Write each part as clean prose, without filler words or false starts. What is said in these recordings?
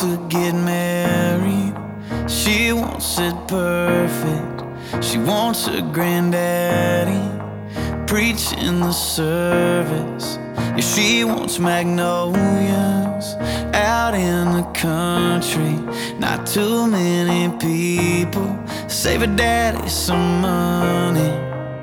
to get married. She wants it perfect. She wants her granddaddy preaching the service. Yeah, she wants magnolias out in the country. Not too many people. Save her daddy some money.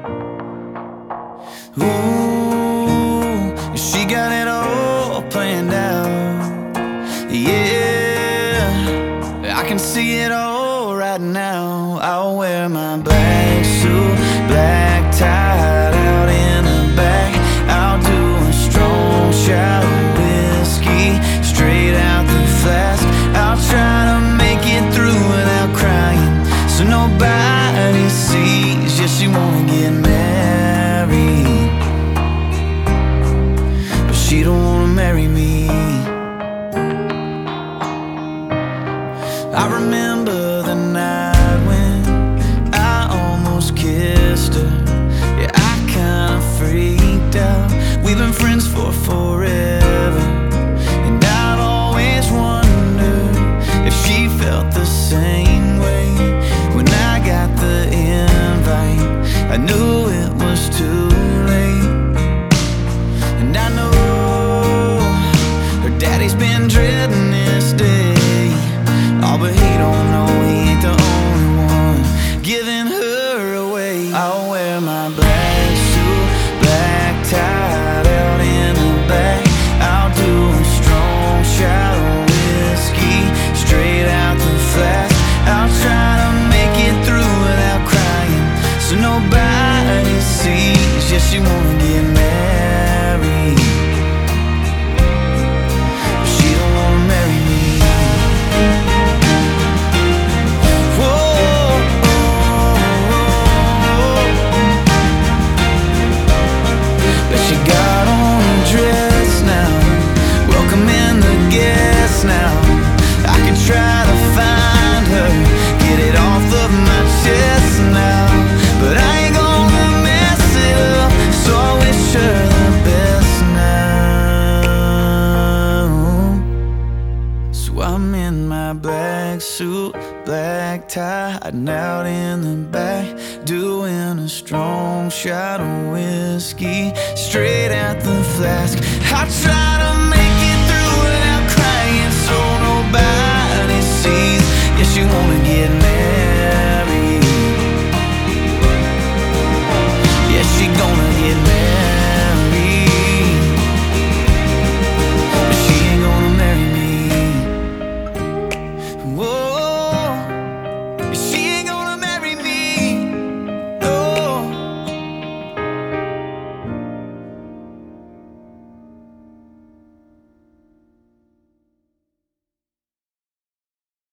Ooh, she got it all planned out. Yeah, I can see it all right now. I'll wear my black suit, black tie out in the back. I'll do a strong shot of whiskey straight out the flask. I'll try to make it through without crying, so nobody sees. Yeah, she wanna get married, but she don't wanna marry me. I remember the night when I almost kissed her. Yeah, I kinda freaked out. We've been friends for forever, and I've always wondered if she felt the same way. When I got the invite, I knew it was too late. And I know her daddy's been dreading this day. Oh, but he don't know he ain't the only one giving her away. I'll wear my black suit, black tie out in the back. I'll do a strong shot of whiskey straight out the flask. I'll try to make it through without crying, so nobody sees. Yeah, she wanna get married, but she don't wanna marry me. Now I could try to find her, get it off of my chest now, but I ain't gonna mess it up, so I wish her the best now. So I'm in my black suit, black tie, hiding out in the back, doing a strong shot of whiskey straight out the flask. I try to make it through without crying, so nobody sees. Yeah, she wanna get